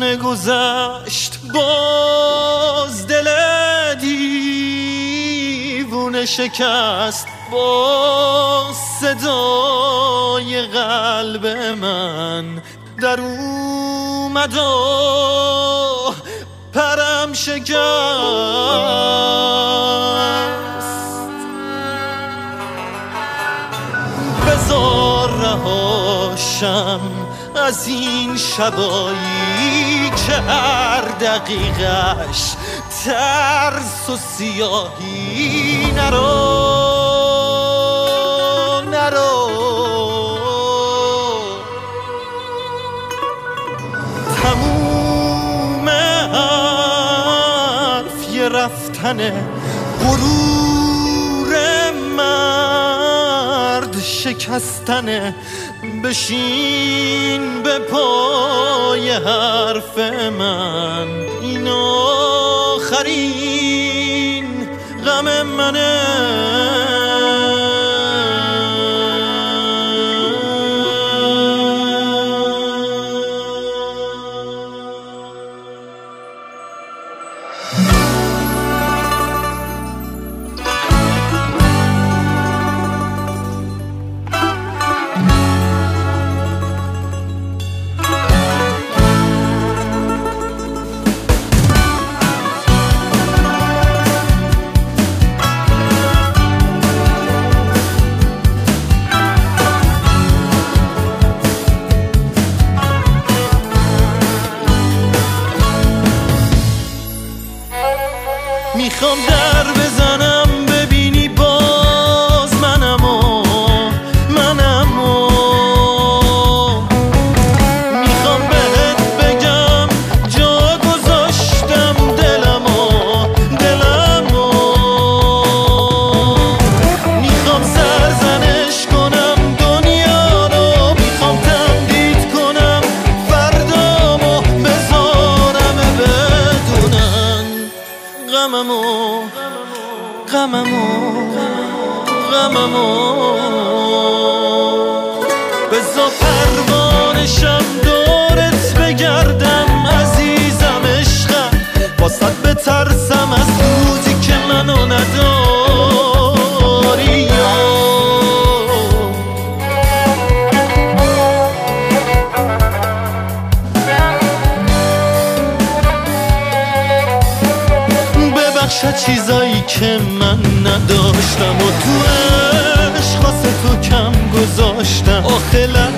همه گذشت باز دل دیوونه شکست با صدای قلب من در اومد و پرم شکست. بذار رهاشم از این شبایی که هر دقیقش ترس و سیاهی. نرو تموم حرف یه رفتنه، غرور مرد شکستنه. بشین به پای حرف من، این آخرین غم منه. میخوام در بزنم ببینی باز منمو میخوام بهت بگم جا گذاشتم دلمو میخوام سرزنش کنم دنیا رو، میخوام تمدید کنم فردامو، بذارم بدونن غممو. بذار پروانشم دورت بگردم عزیزم عشقم، واسه بترسم از روزی که منو نداری. ببخشد چیزایی که من نداشتم و تو عشق واسه تو کم گذاشتم. آخه